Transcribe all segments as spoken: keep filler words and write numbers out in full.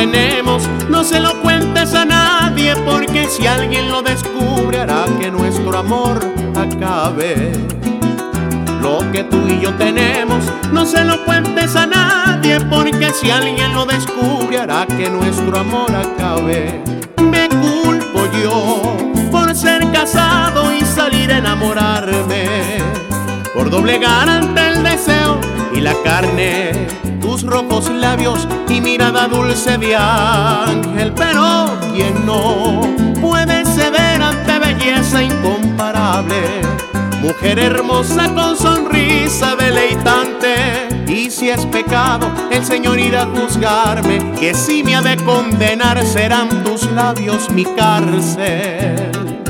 tenemos, no se lo cuentes a nadie, porque si alguien lo descubre hará que nuestro amor acabe. Lo que tú y yo tenemos, no se lo cuentes a nadie, porque si alguien lo descubre hará que nuestro amor acabe. Me culpo yo por ser casado y salir a enamorarme, por doblegar ante el deseo y la carne, tus rojos labios y mirada dulce de ángel. Pero quien no puede ceder ante belleza incomparable, mujer hermosa con sonrisa deleitante. Y si es pecado, el Señor irá a juzgarme, que si me ha de condenar serán tus labios mi cárcel.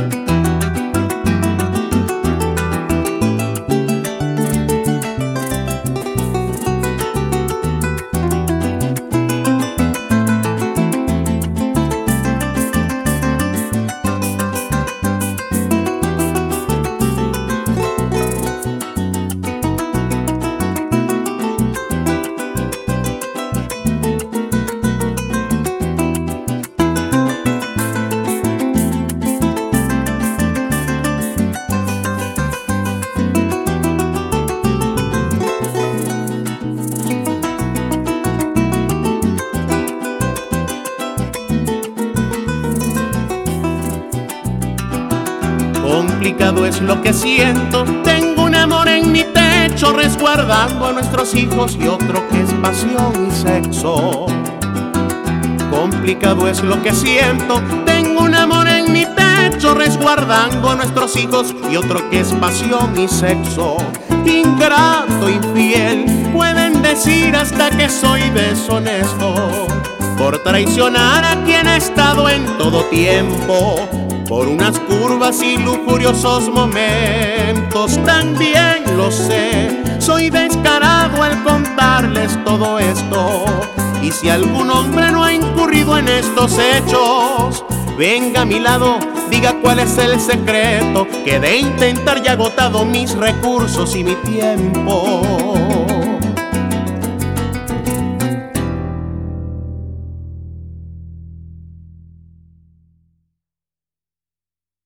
Complicado es lo que siento, tengo un amor en mi techo resguardando a nuestros hijos y otro que es pasión y sexo. Complicado es lo que siento, tengo un amor en mi techo resguardando a nuestros hijos y otro que es pasión y sexo. Ingrato, infiel, pueden decir hasta que soy deshonesto, por traicionar a quien ha estado en todo tiempo, por unas curvas y lujuriosos momentos. También lo sé, soy descarado al contarles todo esto, y si algún hombre no ha incurrido en estos hechos, venga a mi lado, diga cuál es el secreto, que de intentar ya he agotado mis recursos y mi tiempo.